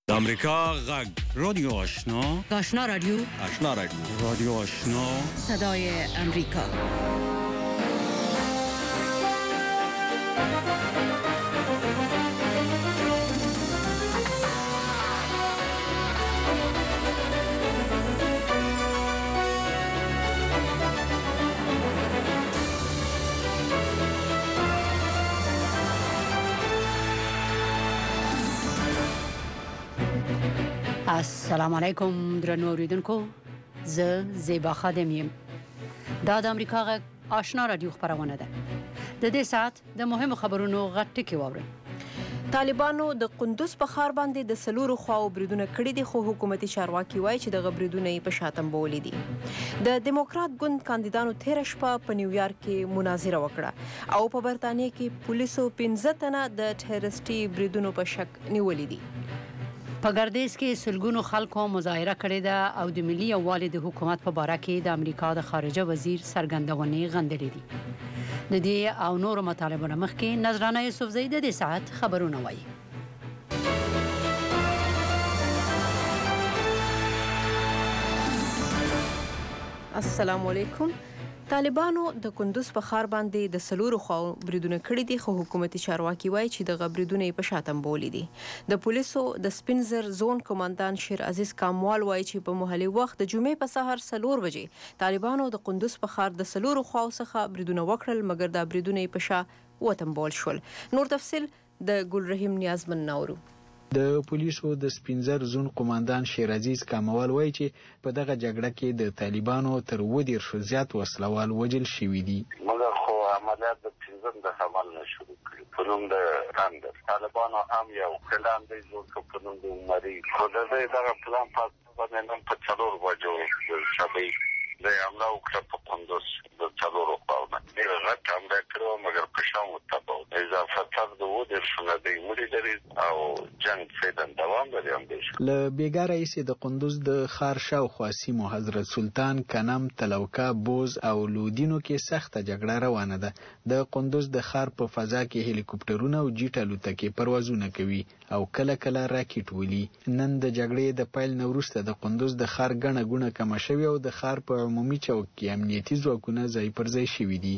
د امریکا غږ رادیو آشنا آشنا رادیو رادیو آشنا صدای امریکا. السلام علیکم درنو اوریدونکو، زه زیبا خادم یم. دا د امریکا غږ آشنا رادیو خبرونه ده. د دې ساعت د مهمو خبرونو غټ ټکی واورئ. طالبانو د قندوز په ښار باندې د سلورو خواو بریدونه کړي دي، خو حکومتي چارواکي وایي چې دغه بریدونه یې په شاتم بولي دي. د دیموکرات ګوند کاندیدانو تېره شپه په نیویارک کې مناظره وکړه او په برطانیه کې پولیسو 15 تنه د ټیررسټي بریدونو په شک نیولي دي. په ګردیز کې سلګونو خلکو مظاهره کړې ده او د ملي یووالي د حکومت په باره کې د امریکا د خارجه وزیر څرګندونې غندلې دي. د دې او نورو مطالبو نه مخکې نذرانه یوسفزۍ د دې ساعت خبرونه وایي. السلام علیکم. طالبانو د قندوز په ښار باندې د سلورو خواو بریدونه کړي دي، خو حکومتي چارواکي وایي چې دغه بریدونه یې په شاتم بولي دي. د پولیسو د سپینزر زون کمانډان شیر عزیز کاموال وایي چې په محلي وخت د جمعې په سهار 4 بجې طالبانو د قندوز په ښار د سلورو خواو څخه بریدونه وکړل، مګر دا بریدونه یې په شا وتم بول شول. نور تفصیل د ګلرحیم نیازمن ناورو. د پولیسو د سپینزر زون قماندان شیر عزیز کاموال وایي چې په دغه جګړه کې د طالبانو تر 20 زیات وسلوال وژل شوي دي. مګر خو عملیات د 15 د عمل نه شروع کړي. په نوم د راندر طالبانو هم یو پلان دی جوړ کړ په نوم د عمري. خو دغه پلان په باندې نن په 4 بجو شبې د حمله وکړه په قندوز د 4 خواونه. ډېر غټ حمله کړو، مګر په شام وتابو. اضافه تر د 20 د عمري لري او جنگ فعلا دوام لري. له بیګا رئیس د قندوز د ښار شاوخوا سیمو حضرت سلطان، کنم، تلوکا، بوز او لودینو کې سخته جګړه روانه ده. د قندوز د ښار په فضا کې هلیکوپټرونه او جیټ الوتکې پروازونه کوي او کله کله راکټ ولي. نن د جګړې د پیل نه وروسته د قندوز د ښار ګڼه ګوڼه کمه شوې او د ښار په عمومي چوک کې امنیتي ځواکونه ځای پر ځای شوي دي.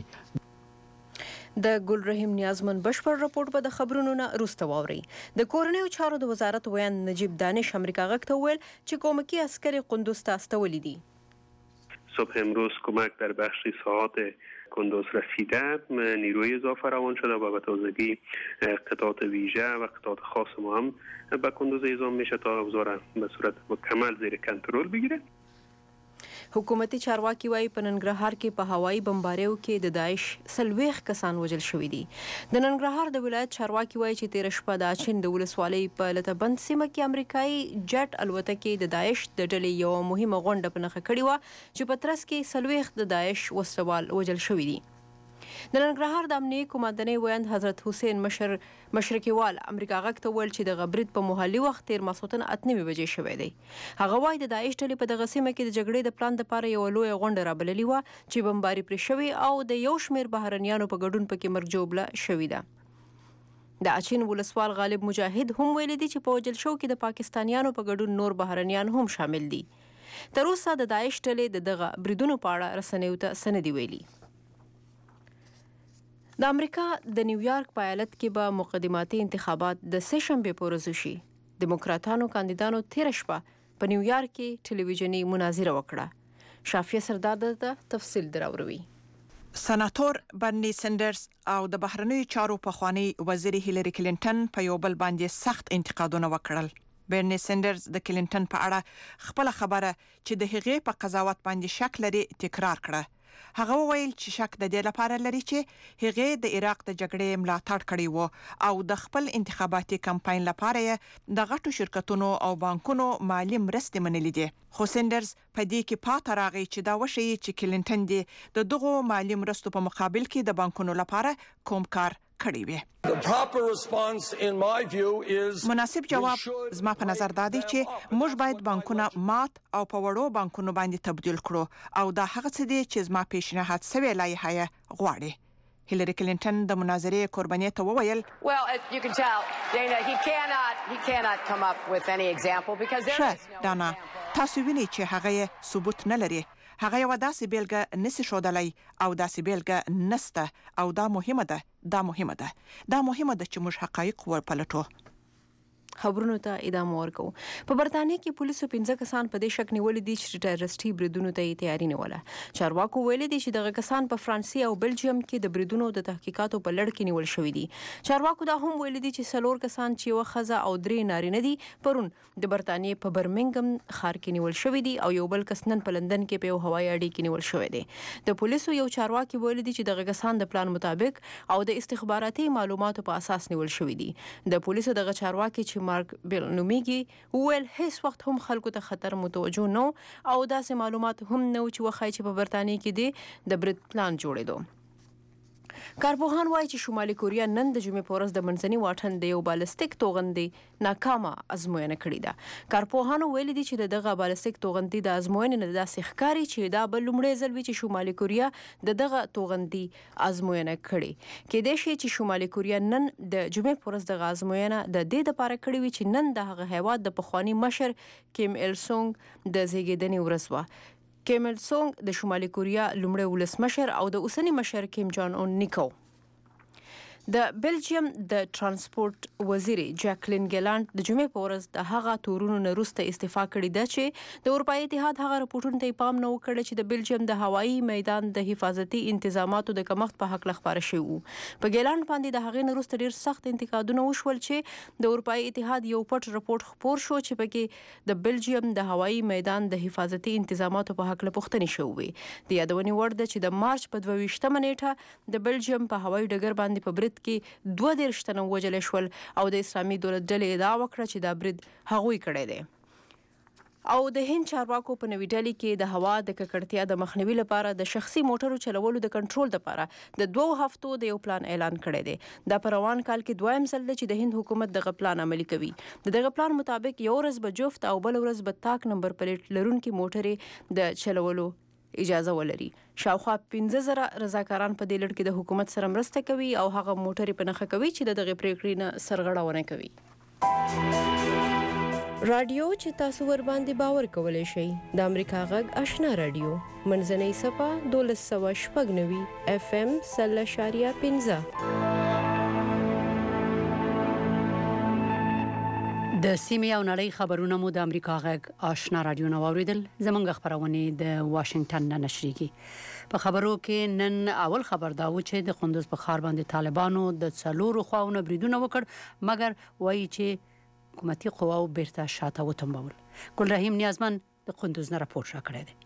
د ګلرحیم نیازمن بشپړ راپورټ به د خبرونو نه وروسته واورئ. د کورنیو چارو د وزارت ویان نجیب دانش امریکا غږ ته وویل چې کومکی عسکر قندوز ته استولی دي. صبح امروز کمک در بخش ساعات کندوز رسیده، نیروی اضافه روان شده و به تازگی قطعات ویژه و قطعات خاص ما هم به کندوز اعزام میشه تا اوضاع به صورت مکمل زیر کنترل بگیره. حکومتي چارواکي وایي په ننګرهار کې په هوایي بمباریو کې د داعش 40 کسان وژل شوي دي. د ننګرهار د ولایت چارواکي وایي چې تېره شپه د اچین د ولسوالۍ په لتهبند سیمه کې امریکایي جټ الوتکې د داعش د ډلې یوه مهمه غونډه په نښه کړې وه چې په ترڅ کې 40 د داعش وسلوال وژل شوي دي. د ننګرهار د امنیې قماندانۍ ویاند حضرت حسین مشرقیوال امریکا غږ ته ویل چې دغه برید په محلي وخت تېر ماسخوتن 8 بجې شوی دی. هغه وایي د داعش ډلې په دغه سیمه کې د جګړې د پلان دپاره یوه لویه غونډه رابللې وه چې بمباري پرې شوې او د یو شمېر بهرنیانو په ګډون پکې مرګ ژوبله شوې ده. د اچین ولسوال غالب مجاهد هم ویلي دي چې په وژل شو کې د پاکستانیانو په ګډون نور بهرنیان هم شامل دي. تر اوسه د داعش ډلې د دغه بریدونو په اړه رسنیو ته څه نه دي ویلي. د امریکا د نیویارک په ایالت کې به مقدماتي انتخابات د سه شنبې په ورځ وشي. دیموکراتانو کاندیدانو تېره شپه په نیویارک کې ټلویزیوني مناظره وکړه. شافیه سردار د تفصیل دراوروي. سناتور برني سندرز او د بهرنیو چارو پخوانی وزیر هیلری کلینټن په یو بل باندې سخت انتقادونه وکړل. برني سندرز د کلینټن په اړه خپل خبره چې د هغې په قضاوت باندې شک لري تکرار کړه. هغه وویل چې شک د دې لپاره لري چې هغه د عراق د جګړې ملاتړ کړی و او د خپل انتخاباتي کمپاین لپاره د غټو شرکتونو او بانکونو مالی مرستې منلې دي. خو سندرز په دې کې پاتې راغی چې دا وشي چې کلینټن دې د دغو مالی مرستو په مقابل کې د بانکونو لپاره کوم کار کړی وي. مناسب جواب زما په نظر دا دی چې موږ باید بانکونه مات او په وړو بانکونو باندې تبدیل کړو او دا هغه څه دی چې زما پیشنهاد سوی لایحه غواړي. هیلری کلینټن د مناظرې قرباني ته وویل دانا تاسو وینئ چې هغه ثبوت نه لري، هغه یو داسې بیلګه نسی شودلای او داسې بیلګه نسته او دا مهمه ده چې موږ حقایق ورپلټو. خبرونو ته ادامه ورکو. په برتانیې کې پولیسو 15 کسان په دې شک نیولې دي چې ټیرریسټي بریدونو ته تیاری نه وله. چارواکو ویلي دي چې دغه کسان په فرانسې او بلجیم کې د بریدونو د تحقیقاتو په لړ کې نیول شوي دي. چارواکو دا هم ویلي دي چې 4 کسان چې یو ښځه او 3 نارینه دي پرون د برتانیې په برمنګم ښار کې نیول شوي دي او یو بل کس نن په لندن کې په هوایي اډې کې نیول شوی دی. د پولیسو یو چارواکي ویلي دي چې دغه کسان د پلان مطابق او د استخباراتي معلوماتو په اساس نیول شوي دي. د پولیسو دغه چارواکي چې مارک بیل نومیږي ویل هیڅ وخت هم خلکو ته خطر متوجه نه او داسې معلومات هم نه چې وخای چې په برتانیې کې د برید پلان جوړېدو. کارپوهان وایي چې شمالي کوریا نن د جمعې په ورځ د منځني واټن د یو بالستیک توغندۍ ناکامه ازموینه کړې ده. کارپوهانو ویلي دي چې دغه بالستیک توغندۍ د ازموینې نه داسې ښکاري چې دا بل لومړی ځل وي چې شمالي کوریا دغه توغندۍ ازموینه کړې. کېدای شي چې شمالي کوریا نن د جمعې په ورځ دغه ازموینه د دې لپاره کړې وي چې نن د هغه هیواد د پخواني مشر کیم ایل سونګ د زیږیدنې ورځ وه. کیم ایل سونګ د شمالي کوریا لومړی ولسمشر او د اوسني مشر کیم جان اون نیکو. د بلجیم د ترانسپورت وزیر جاکلین ګیلانډ د جمعې په ورځ د هغه تورونو نه وروسته استعفا کړې ده چې د اروپایي اتحاد هغه راپورټونو ته پام نه وکړ چې د بلجیم د هوایي میدان د حفاظتي انتظاماتو د کمښت په حق خبره شوی وو. په ګیلانډ باندې د هغې نه وروسته ډیر سخت انتقادونه وشول چې د اروپایي اتحاد یو پټ راپورټ خپور شو چې پکې د بلجیم د هوایي میدان د حفاظتي انتظاماتو په حق پوښتنې شوې. د یادونې وړ ده چې د مارچ په 22 نیټه د بلجیم په هوایي ډګر باندې په برید کې 22 تنه وژل شول او د اسلامي دولت ډلې ادعا وکړه چې دا برید هغوی کړی دی. او د هند چارواکو په نوې ډلې کې د هوا د ککړتیا د مخنیوي لپاره د شخصي موټرو چلولو د کنټرول لپاره د 2 هفتو د یو پلان اعلان کړی دی. دا په روان کال کې دویم ځل دی چې د هند حکومت دغه پلان عملي کوي. دغه پلان مطابق یو ورځ به جفت او بل ورځ به تاک نمبر پلیټ لرونکي موټرې د چلولو اجازه ولري. شاوخوا 15,000 رضاکاران په دې لړ کې د حکومت سره مرسته کوي او هغه موټرې په نښه کوي چې دغه پریکړې نه سرغړونه کوي. رادیو چې تاسو ور باندې باور کولای شئ د امریکا غږ آشنا رادیو منځنۍ صفه 1296 FM 0.15 د سیمې او نړۍ خبرونه مو د امریکا غږ آشنا رادیو نو اوریدل. زمونږ خبرونه د واشنگټن نه نشریږي. په خبرو کې نن اول خبر دا و چې د قندوز په ښار باندې طالبانو د څلورو خواونو بریدونه وکړ مګر وایي چې حکومتي قواو بیرته شاته وتمبول. ګل رحیم نیازمن د قندوز نه راپور راکړی دی.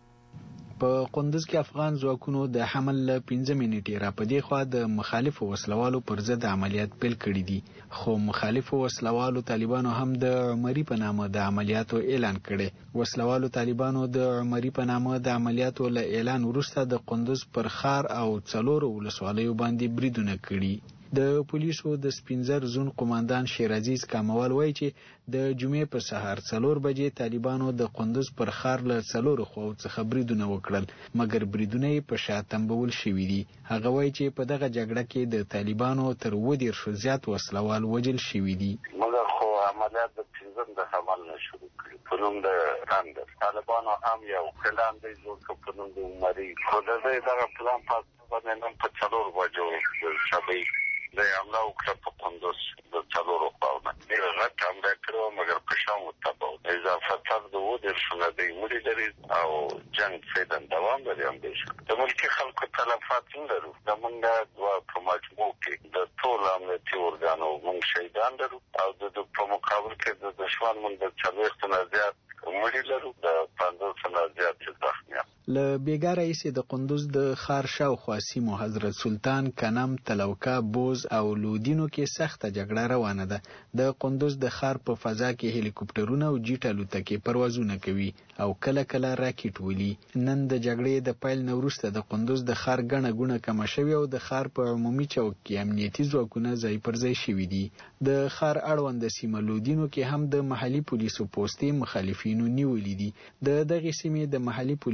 په قندوز کې افغان ځواکونو د حمل له 15 منټې را په دې خوا د مخالفو وسلوالو پر ضد عملیات پیل کړي دي، خو مخالفو وسلوالو طالبانو هم د عمري په نامه د عملیاتو اعلان کړي. وسلوالو طالبانو د عمري په نامه د عملیاتو له اعلان وروسته د قندوز پر ښار او 4 ولسوالیو باندې بریدونه کړي. د پولیسو د سپینزر زون قوماندان شیرعزیز کاموال وایي چې د جمعې په سهار 4 بجې طالبانو د قندوز پر ښار له 4 خواو څخه بریدونه وکړل مګر بریدونه یې په شا تمبول شوي دي. هغه وایي چې په دغه جګړه کې د طالبانو تر 20 زیات وسلوال وژل شوي دي. مګر خو عملیات د 15 د حمل نه شروع کړي په نوم د تاندر. طالبانو هم یو پلان دی جوړ کړ په نوم د عمري. خو دغه پلان په باندې نن په 4 بجو شبي د حمله وکړه په قندوز د 4 خواونه. ډېر غټ حمله کړو مګر په شام وتابو. اضافه تر د ودر شنه د ملي درې او جنگ فعلا دوام لري هم دي. د ملکی خلکو تلفات لرو. د منګه دوا په مجموع کې د ټول امنیتي ارګانو موږ شهیدان لرو او د په مقابل کې د دشمن موږ د 40 نه زیات مړي لرو، د 15 نه زیات زخمیان. له بیګا رئیس د قندوز د ښار شاوخوا سیمو حضرت سلطان، کنم، تلوکا، بوز او لودینو کې سخته جګړه روانه ده. د قندوز د ښار په فضا کې هلیکوپټرونه او جیټ الوتکې پروازونه کوي او کله کله راکټ ولي. نن د جګړې د پیل نه وروسته د قندوز د ښار ګڼه ګوڼه کمه شوې او د ښار په عمومي چوک کې امنیتي ځواکونه ځای پر ځای شوي دي. د ښار اړوند سیمه لودینو کې هم د محلي پولیسو پوستې مخالفینو نیولې دي. د دغې سیمې د محلي پولیسو یو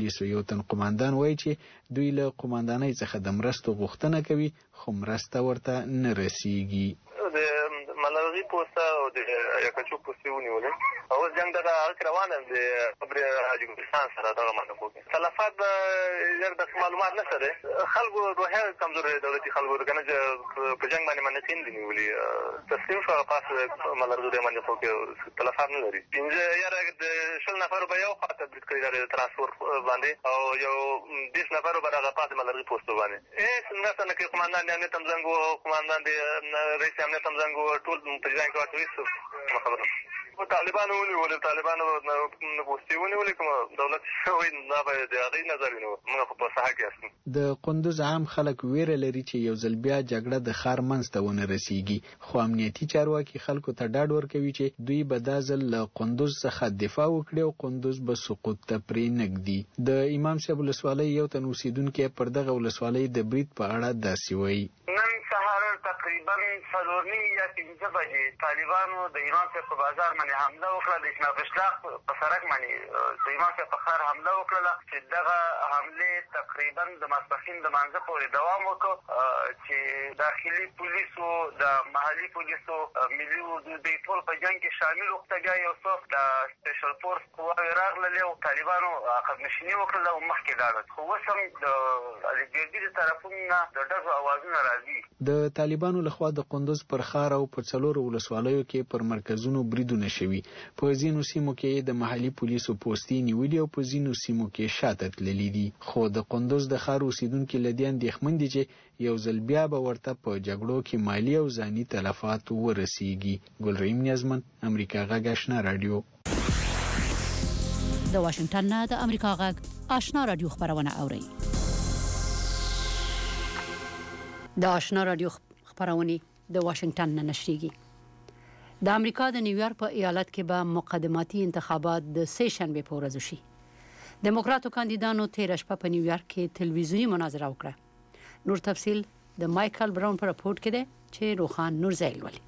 وطن قوماندان وایي چې دوی له قوماندانۍ څخه د مرستو غوښتنه کوي خو مرسته ورته نه رسیږي. د ملالغي پوسټ او د یکچو پوسټ ونیولې او څنګه دا روانه د خبر حاجی ګلستان سره دا معلومه کوي تلفات یو د معلومات نشته ده خلکو روحه کمزوري دولتي خلکو کنه چې په جنگ باندې منځین دي نیولې تسلیم شو پاس ملالغي باندې کوي تلفات نه لري پنځه یاره د شل نفر به یو خاطر د کړی د ترانسپورت باندې او یو 20 نفر به هغه پاس ملالغي پوسټ باندې څنګه څنګه کې قوماندان نه تم زنګو قوماندان د رئیس امنیت تم زنګو ټول په ځای کې واټوي خبره طالبانو ونیول طالبانو پوسټ ونیول کوم دولت شوی نه به د هغه نظر نو موږ په صحه کې اسو د قندوز عام خلک ویره لري چې یو ځل بیا جګړه د خار منځ ته ونه رسیږي خو امنیتي چارواکي خلکو ته ډاډ ورکوي چې دوی به دا ځل له قندوز څخه دفاع وکړي او قندوز به سقوط ته پرې نږدي. د امام صاحب ولسوالۍ یو تن اوسیدونکي پر دغه ولسوالۍ د برید په اړه داسې وایي. نن سهار تقریبا 4 یا 5 بجې طالبانو د ایران په بازار باندې حمله وکړه د اسناف اشلاق په سړک باندې د ایران په خار حمله وکړه چې دغه حمله تقریبا د ماسپښین د مانځه پورې دوام وکړ چې داخلي پولیسو د محلي پولیسو ملي حدود ټول په جنگ کې شامل وختګي او څوک د سپیشل فورس قواوې راغلل او طالبانو قدمشینی وکړه او مخکې لاړل خو اوس هم د الجزیرې طرفونو د ډزو اوازونه راځي. د طالبانو لخوا د قندوز پر خار او په 4 ولسوالیو کې پر مرکزونو بریدونه شوي په ځینو سیمو کې د محلي پولیسو پوستې نیولې او په ځینو سیمو کې شاته تللي دي خو د قندوز د خار اوسیدونکو لدی اندېښمن دي چې یو ځل بیا به ورته په جګړو کې مالی او ځاني تلفات ورسیږي. ګلریم نیازمن امریکا غږ آشنا رادیو. د واشنگټن نه د امریکا غږ آشنا رادیو خبرونه اوري. د آشنا رادیو خبرونه د واشنگټن نه نشریږي. د امریکا د نیویارک په ایالت کې به مقدماتي انتخابات د سه شنبه په ورځ وشي. دموکراتو کاندیدانو تیر شپه په نیویارک کې تلویزیونی مناظره وکړه. نور تفصیل د مایکل براون په راپورټ کې ده چې روخان نورزیل ولي.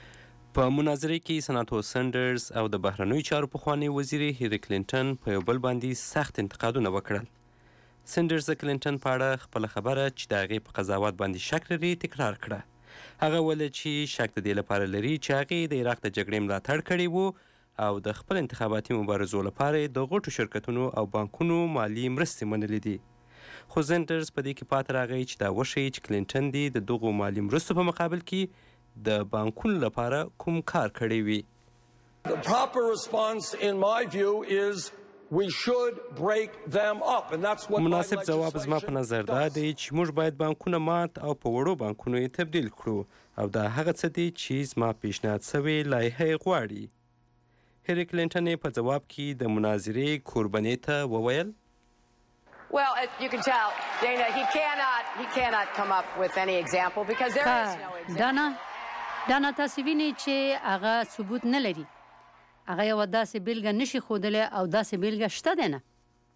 په مناظره کې سناتور سندرز او د بهرنیو چارو پخوانی وزیر هیلری کلینټن په یو بل باندې سخت انتقادونه وکړل. سندرز د کلینټن په اړه خپل خبره چې د هغې په قضاوت باندې شک لري تکرار کړه. هغه ویل چې شک د دې لپاره لري چې هغې د عراق د جګړې ملاتړ کړی و او د خپل انتخاباتي مبارزو لپاره د غټو شرکتونو او بانکونو مالی مرستې منلې دي. خو سندرز په دې کې پاتې راغی چې دا وښیي چې کلینټن دې د دغو مالی مرستو په مقابل کې د بانکونو لپاره کوم کار کړی وي. The proper response in my view is we should break them up and that's what مناسب جواب زما په نظر دا دی چې موږ باید بانکونه مات او په وړو بانکونو یې تبدیل کړو او دا هغه څه دی چې زما پیشنهاد شوی لایحه غواړي. هیلری کلینټن په جواب کې د مناظرې کوربنې ته وویل Well, you can tell, Dana, he cannot come up with any example because there is no example. دانا تاسو وینئ چې هغه ثبوت نه لري. هغه یو داسې بیلګه نشي ښودلی او داسې بیلګه شته دی نه.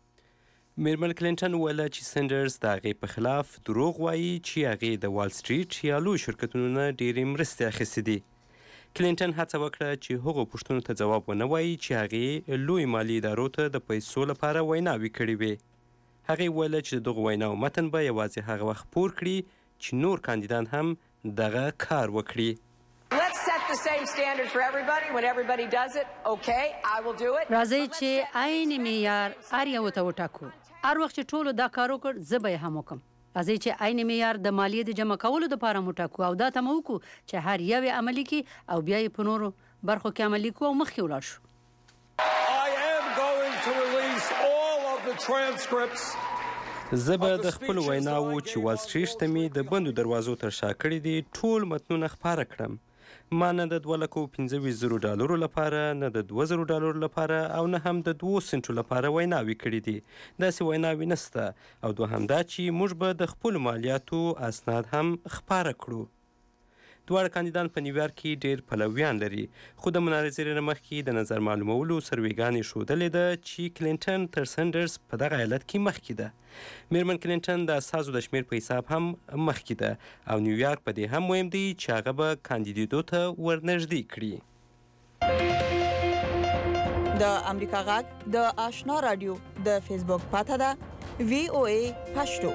میرمن کلینټن ویله چې سندرز د هغې په خلاف دروغ وایي چې هغې د وال سټریټ یا لوی شرکتونو نه ډېرې مرستې اخیستې دي. کلینټن هڅه وکړه چې هغو پوښتنو ته ځواب ونه وایي چې هغې لوی مالي ادارو ته د پیسو لپاره ویناوې کړې وې. هغې ویله چې د دغو ویناو متن به یوازې هغه وخت خپور کړي چې نور کاندیدان هم دغه کار وکړي. the same standard for everybody when everybody does it. Okay, I will do it. راځي چې عین معیار هر یو ته وټاکو. هر وخت چې ټولو دا کار وکړ زه به یې هم وکړم. راځي چې عین معیار د مالیې د جمع کولو دپاره وټاکو او دا تمه وکړو چې هر یو یې عملي کړي او بیا یې په نورو برخو کې عملي کړو او مخکې ولاړ شو. I am going to release all of the transcripts. زه به د خپل ویناوو چې وال سټریټ ته مې د بندو دروازو تر شا کړي دي ټول متنونه خپاره کړم. ما نه د $2,25,000 لپاره نه د $2,000 لپاره او نه هم د 2 سنټو لپاره ویناوې کړي دي. داسې ویناوې نشته او دوهم دا چې موږ به د خپلو مالیاتو اسناد هم خپاره کړو. دواړه کاندیدان په نیویارک کې ډېر پلویان لري خو د مناظرې نه مخکې د نظر معلومولو سروېګانې ښودلې ده چې کلینټن تر سندرز په دغه ایالت کې مخکې ده. میرمن کلینټن د اساسو د شمېر په حساب هم مخکې ده او نیویارک په دې هم مهم دی چې هغه به کاندیدېدو ته ورنږدې کړي. د امریکا غږ د آشنا رادیو د فیسبوک پاته ده VOA پښتو.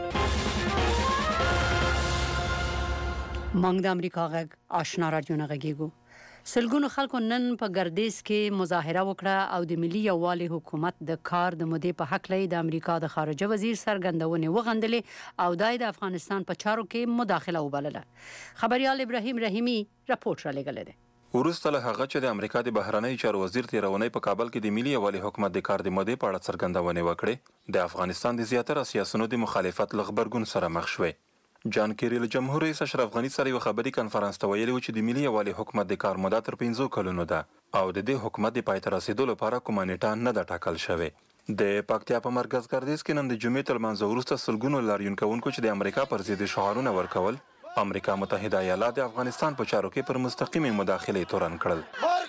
مونږ د امریکا غږ آشنا رادیو نه غږیږو. سلګونو خلکو نن په ګردیز کې مظاهره وکړه او د ملي یووالي حکومت د کار د مودې په حق لې د امریکا د خارجه وزیر څرګندونې وغندلې او د افغانستان په چارو کې مداخله وبلله. خبريال ابراهیم رحیمی راپورټ را لګل دی. وروسته له هغه چې د امریکا د بهرنی چارو وزیر تیرونی په کابل کې د ملي یووالي حکومت د کار د مودې په اړه څرګندونه وکړه، د افغانستان د زیاتره سیاسيونو د مخالفت لغبرګون سره مخ شوه. جان کیری له جمهور رئیس اشرف غنی سره یو خبري کانفرنس ته ویلي و چې د ملي یووالي حکومت د کار موده تر 5 کلونو ده او د دې حکومت د پای ته رسیدو لپاره کومه نیټه نه ده ټاکل شوې. د پکتیا په مرکز ګردیز کې نن د جمعې تر منځ وروسته سلګونو لاریون کوونکو چې د امریکا پر ضد شعارونه ورکول، امریکا متحده ایالات د افغانستان په چارو کې پر مستقیم مداخله تورن کړل.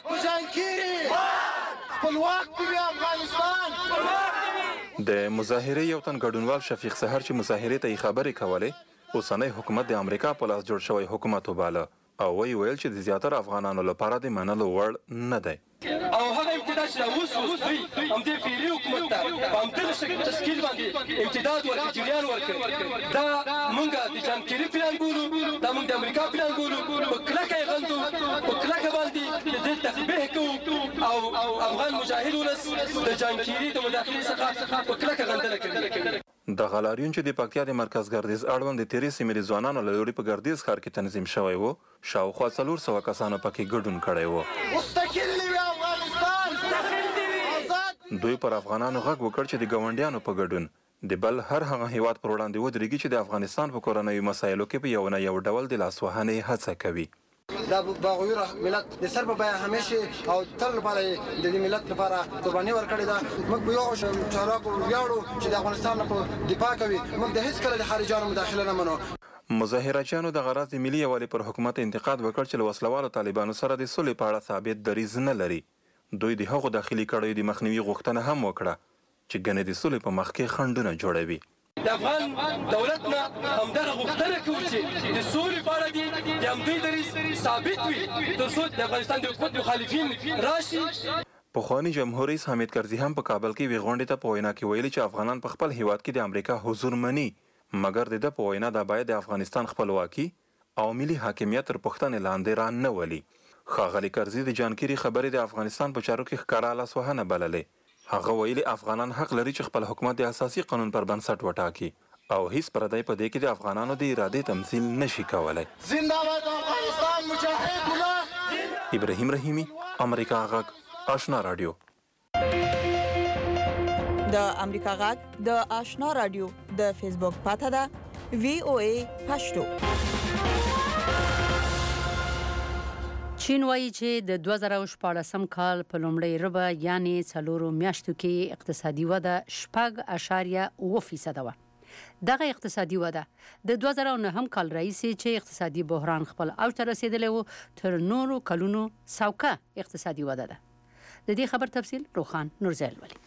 د مظاهره یو تن ګډونوال شفیق سحر چې مظاهره ته خبرې کولې، اوسنۍ حکومت د امریکا په لاس جوړ شوی حکومت وباله او ویل چې د زیاتره افغانانو لپاره د منلو وړ نه دی. او هغه امتداد چې اوس دوی همدې فعلي حکومت ته په همدغه شکل تشکیل باندې امتداد ورکړي، جریان ورکړي. دا موږ د جان کیری پلان ګورو، دا موږ د امریکا پلان ګورو، په کلکه یې غندو، په کلکه باندې د دې تقبیح کوو او افغان مجاهد ولس د جان کیری د مداخلې څخه په کلکه غندنه کوي. د غلاریون چې د پکتیا د مرکز ګردیز اړوند د تیرې سیمې ځوانانو له لوري په ګردیز ښار کې تنظیم شوی و، شاوخوا 400 کسانو پکې ګډون کړی و. دوی پر افغانانو غږ وکړ چې د ګاونډیانو په ګډون د بل هر هغه هیواد پر وړاندې ودرېږي چې د افغانستان په کورنیو مسایلو کې په یو نه یو ډول د لاسوهنې هڅه کوي. دا باغویره ملت د سر په بیه همیشه او تل لپاره د ملت لپاره قرباني ورکړې ده. موږ په یو چارواکو ویاړو چې د افغانستان په دفاع کوي. موږ د هیڅ کله د خارجانو مداخله نه منو. مظاهرچیانو د غرض د ملي یووالي پر حکومت انتقاد وکړ چې له وسلوالو طالبانو سره د سولې په اړه ثابت دریځ نه لري. دوی د هغو داخلي کړیو د مخنیوي غوښتنه هم وکړه چې ګنې د سولې په مخ کې خنډونه جوړوي. د افغان دولت نه همدغه غوښتنه کوي چې د سولې په اړه د همدوی دریځ ثابت وي تر څو د افغانستان د حکومت مخالفین راشي. پخواني جمهور رئیس حامد کرزي هم په کابل کې غونډې ته په وینا کې ویلي چې افغانان په خپل هیواد کې د امریکا حضور مني، مګر د ده په وینا دا باید د افغانستان خپلواکي او ملي حاکمیت تر پوښتنې لاندې را نه ولي. ښاغلي کرزي د جان کیری خبرې د افغانستان په چارو کې ښکاره لاسوهنه بللې. هغه ویلي افغانان حق لري چې خپل حکومت د اساسي قانون پر بنسټ وټاکي او هیڅ پردی په دې کې د افغانانو د ارادې تمثيل نشي کولای. زنده‌باد افغانستان مجاهد ملا. ابراهیم رحیمی، امریکا غږ آشنا رادیو. د امریکا غږ د آشنا رادیو د فیسبوک پاته ده VOA پښتو. چین وایي چې د 2014 کال په لومړۍ ربع یعنی 4 میاشتو کې اقتصادي وده 6.9% وه. دغه اقتصادي وده د 2009 کال راهیسې چې اقتصادي بحران خپل اوج ته رسیدلی و تر نورو کلونو سوکه اقتصادي وده ده. د دې خبر تفصیل روخان نورزیل ولی.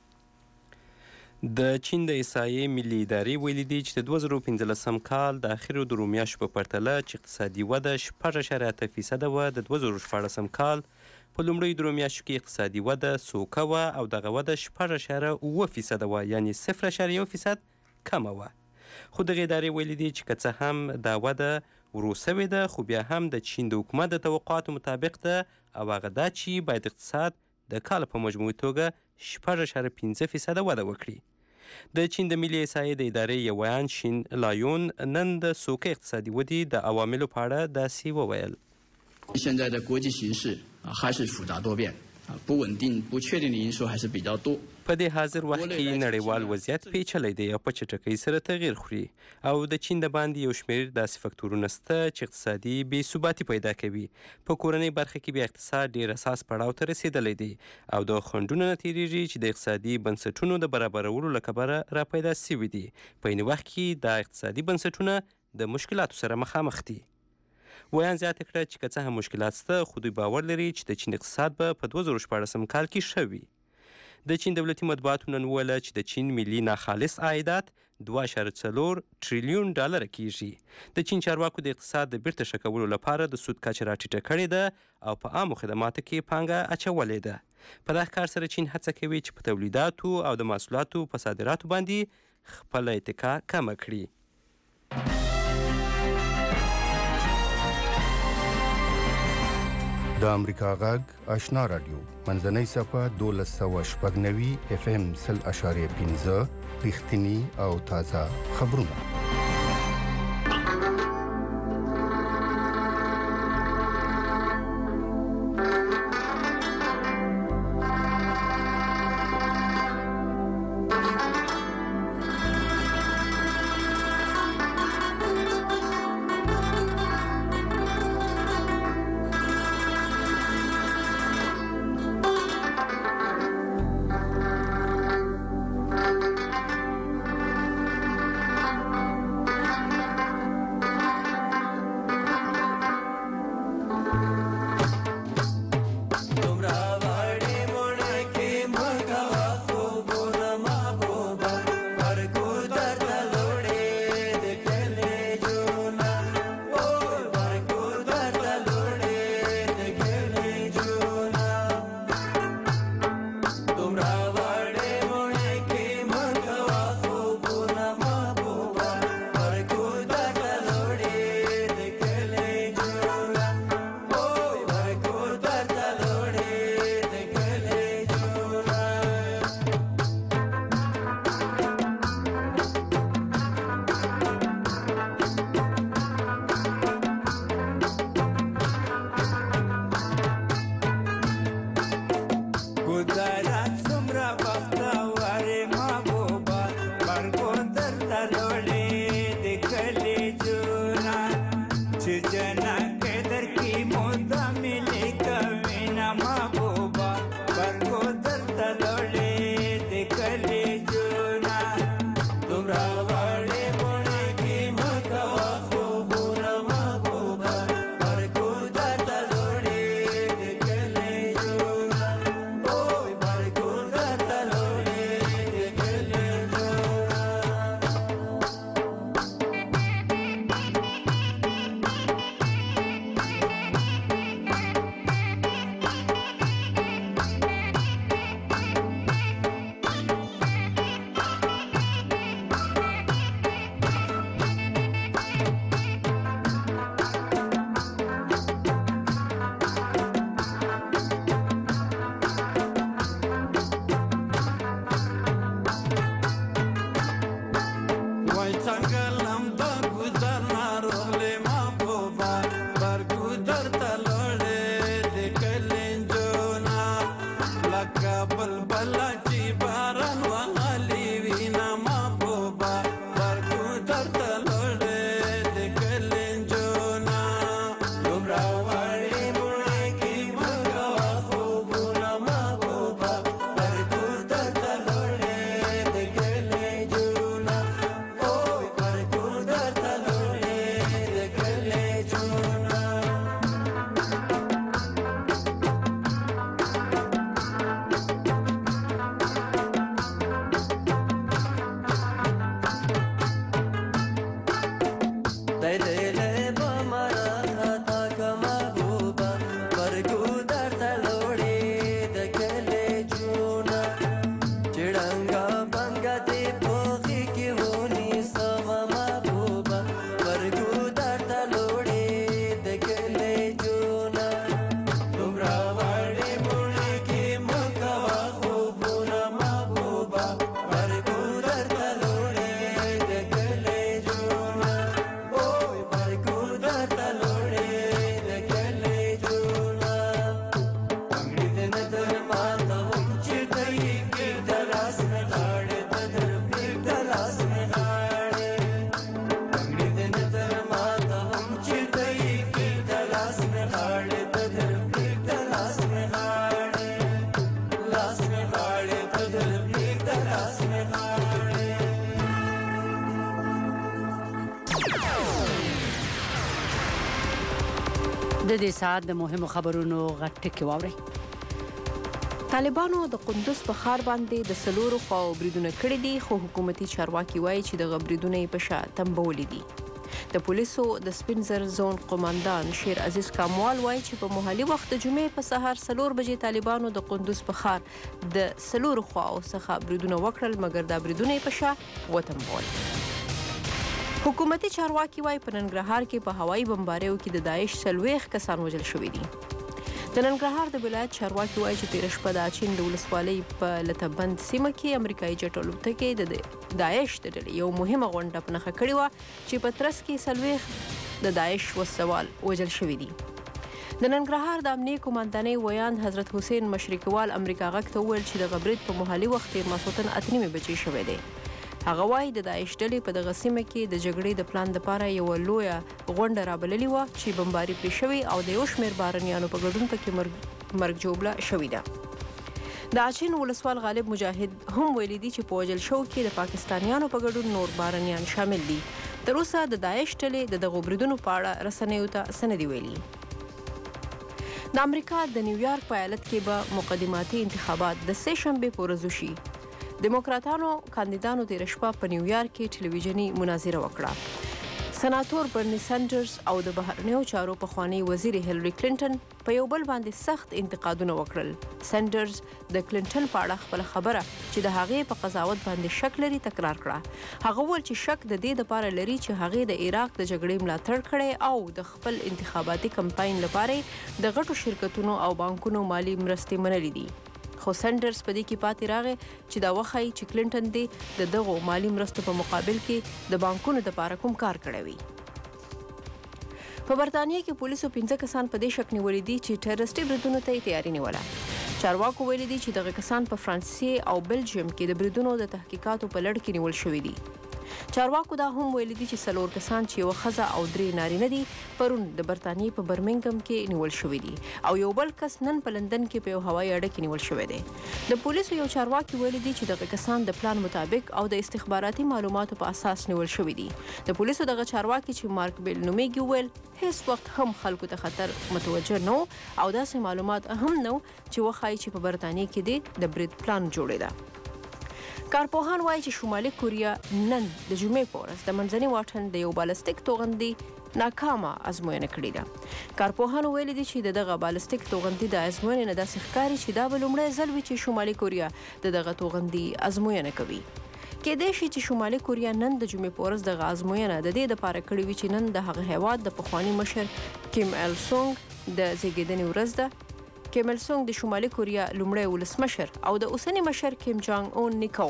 د چین د احصایې ملي ادارې ویلي دي چې د 2015 کال د اخرو درو میاشتو په پرتله چې اقتصادي وده 6.8% وه، د 2014 کال په لومړیو درو میاشتو کې اقتصادي وده سوکه وه او دغه وده 6.8% وه، یعنې 0.1% کمه وه. خو دغه ادارې ویلي دي چې که څه هم دا وده ورو سوې ده، خو بیا هم د چین د حکومت د توقعاتو مطابق ده او هغه دا چې باید اقتصاد د کال په مجموعي توګه 6.5% وده وکړي. د چین د ملي احصایې د ادارې یو ویان شین لایون نن د سوکه اقتصادي ودې د عواملو په اړه داسې وویل. 现在的国际形势还是复杂多变，不稳定、不确定的因素还是比较多。 په دې حاضر وخت کې نړیوال وضعیت پیچلی دی او په چټکۍ سره تغییر خوري او د چین د باندې یو شمېر داسې فکتورونه شته چې اقتصادي بې ثباتي پیدا کوي. په کورنۍ برخه کې بیا اقتصاد ډېر اساس پړاو ته رسېدلی دی او د خنډونه نه تېرېږي چې د اقتصادي بنسټونو د برابرولو له کبله راپیدا سوي دي. په عین وخت کې دا اقتصادي بنسټونه د مشکلاتو سره مخامخ دي. ویان زیاته کړه چې که څه هم مشکلات شته خو دوی باور لري چې د چین اقتصاد به په 2014 کال کې ښه وي. د چین دولتي مطبوعاتو نن وویله چې د چین ملي ناخالص عایدات 2.4 تریلیون ډالر کیږي. د چین چارواکو د اقتصاد د بیرته ښه کولو لپاره د سود کچه راټیټه کړې ده او په عامو خدماتو کې پانګه اچولې ده. په دغه کار سره چین هڅه کوي چې په تولیداتو او د محصولاتو په صادراتو باندې خپل اتکا کمه کړي. د امریکا غږ آشنا رادیو منځنۍ صفحه 1290 FM 0.5 رښتینی او تازه خبرونه. د دې ساعت د مهمو خبرونو غټکي واوري. طالبانو د قندوز په ښار باندې د سلورو خواو بریدونه کړي دي، خو حکومتي چارواکي وایي چې د غبریدونه په شا تنبولې دي. د پولیسو د سپین زر زون قوماندان شیر عزیز کاموال وایي چې په محلي وخت د جمعې په سهار 4 بجې طالبانو د قندوز په ښار د 4 خواو څخه بریدونه وکړل، مګر دا بریدونه یې په شا وتمبول. حکومتي چارواکي وایي په ننګرهار کې په هوایي بمباریو کې د داعش 40 کسان وژل شوي دي. د ننګرهار د ولایت چارواکي وایي چې تېره شپه د اچین د ولسوالۍ په لتهبند سیمه کې امریکایي جټ الوتکې د داعش د ډلې یو مهمه غونډه په نښه کړې وه چې په ترڅ کې 40 د داعش وسوال وژل شوي دي. د ننګرهار د امنیې قوماندانۍ ویاند حضرت حسین مشرقیوال امریکا غږ ته وویل چې د برید په محلي وخت تېر ماسخوتن 8:30 بجې شوی دی. هغه وایي د داعش ډلې په دغه سیمه کې د جګړې د پلان لپاره یوه لویه غونډه رابللې وه چې بمباري پرې شوې او د یو شمېر بهرنیانو په ګډون پکې مرګ ژوبله شوې ده. د اچین ولسوال غالب مجاهد هم ویلي دي چې په وژل شوو کې د پاکستانیانو په ګډون نور بهرنیان شامل دي. تر اوسه د داعش ډلې د دغو بریدونو په اړه رسنیو ته څه نه دي ویلي. د امریکا د نیویارک په ایالت کې به مقدماتي انتخابات د سه شنبې په ورځ وشي. دیموکراتانو کاندیدانو تېره شپه په نیویارک کې ټلویزیوني مناظره وکړه. سناتور برني سینډرز او د بهرنیو چارو پخوانی وزیر هیلری کلینټن په یو بل باندې سخت انتقادونه وکړل. سینډرز د کلینټن په اړه خپل خبره چې د هغې په قضاوت باندې شک لري تکرار کړه. هغه وویل چې شک د دې لپاره لري چې هغې د عراق د جګړې ملاتړ کړی او د خپل انتخاباتي کمپاین لپاره د غټو شرکتونو او بانکونو مالی مرستې منلې دي. خو سینډرز په دې کې پاتې راغی چې دا وښایي چې کلینټن دې د دغو مالی مرستو په مقابل کې د بانکونو دپاره کوم کار کړی وي. په برطانیه کې پولیسو 15 کسان په دې شک نیولي دي چې ټیررسټي بریدونو ته یې تیاري نیوله. چارواکو ویلي دي چې دغه کسان په فرانسې او بلجیم کې د بریدونو د تحقیقاتو په لړ کې نیول شوي دي. چارواکو دا هم ویلي دي چې 4 کسان چې یوه ښځه او 3 نارینه دي پرون د برطانیې په برمنګم کې نیول شوي دي او یو بل کس نن په لندن کې په یو هوایي اډه کې نیول شوی دی. د پولیسو یو چارواکي ویلي دي چې دغه کسان د پلان مطابق او د استخباراتي معلوماتو په اساس نیول شوي دي. د پولیسو دغه چارواکي چې مارک بیل نومیږي ویل هیڅ وخت هم خلکو ته خطر متوجه نه او داسې معلومات هم نه چې وښایي چې په برطانیې کې د برید پلان جوړېده. کارپوهان وایي چې شمالي کوریا نن د جمعې په ورځ د منځني واټن د یو بالستیک توغندي ناکامه ازموینه کړې ده. کارپوهانو ویلي دي چې دغه بالستیک توغندي د ازموینې نه داسې ښکاري چې دا به لومړی ځل وي چې شمالي کوریا د دغه توغندي ازموینه کوي. کېدای شي چې شمالي کوریا نن د جمعې په ورځ دغه ازموینه د دې دپاره کړې وي چې نن د هغه هیواد د پخواني مشر کیم ایل سونګ د زیږېدنې ورځ ده. کیم ایل سونګ د شمالي کوریا لومړی ولسمشر او د اوسني مشر کیم جانګ اون نیکو.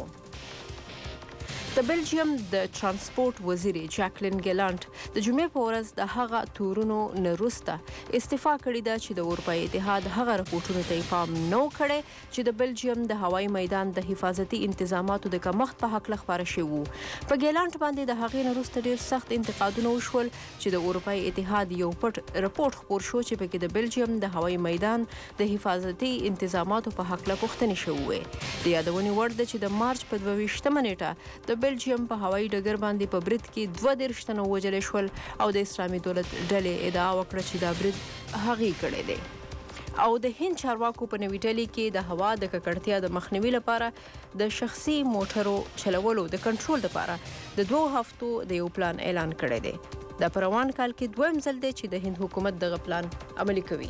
د بلجیم د ترانسپورت وزیر جاکلین ګیلانټ د جمعې په ورځ د هغه تورونو نه وروسته استعفا کړې ده چې د اروپایي اتحاد هغه رپورټونو ته یې پام نه و کړی چې د بلجیم د هوایي میدان د حفاظتي انتظاماتو د کمښت په هکله خپاره شوي وو. په ګیلانټ باندې د هغې نه وروسته ډېر سخت انتقادونه وشول چې د اروپایي اتحاد یو پټ رپورټ خپور شو چې پکې د بلجیم د هوایي میدان د حفاظتي انتظاماتو په هکله پوښتنې شوې وې. د یادونې وړ ده چې د مارچ په 22 نیټه د بلجیم په هوایي ډګر باندې په برید کې 32 تنه وژل شول او د اسلامي دولت ډلې ادعا وکړه چې دا برید هغې کړی دی. او د هند چارواکو په نوې ډلې کې د هوا د ککړتیا د مخنیوي لپاره د شخصي موټرو چلولو د کنټرول لپاره د 2 هفتو د یو پلان اعلان کړی دی. دا په روان کال کې دویم ځل دی چې د هند حکومت دغه پلان عملي کوي.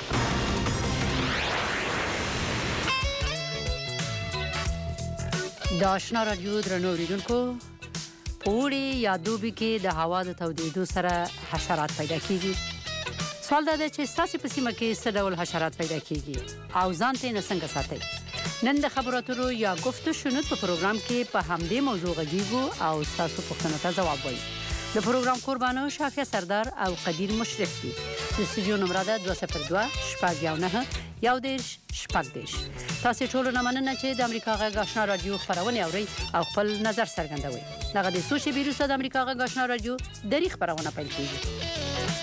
د آشنا رادیو درنو اوریدونکو په اوړي یا دوبي کې د هوا د تودېدو سره حشرات پیدا کیږي. سوال دا دی چې ستاسې په سیمه کې څه ډول حشرات پیدا کیږي او ځان ته یې څنګه ساتئ. نن د خبرو اترو یا گفت و شنود په پروګرام کې په همدې موضوع غږیږو او ستاسو پوښتنو ته ځواب وایو. د پروګرام قربانو شافیه سردار او قدیر مشرف دي. د استودیو نمبر ده 202 شپږ 19 تاسو ټول نه مننه چې د امریکا غږ آشنا رادیو خبرونه اوري او خپل نظر څرګندوي. دغه د سوشي ویروس د امریکا غږ آشنا رادیو د ریښ خبرونه پیل کیږي.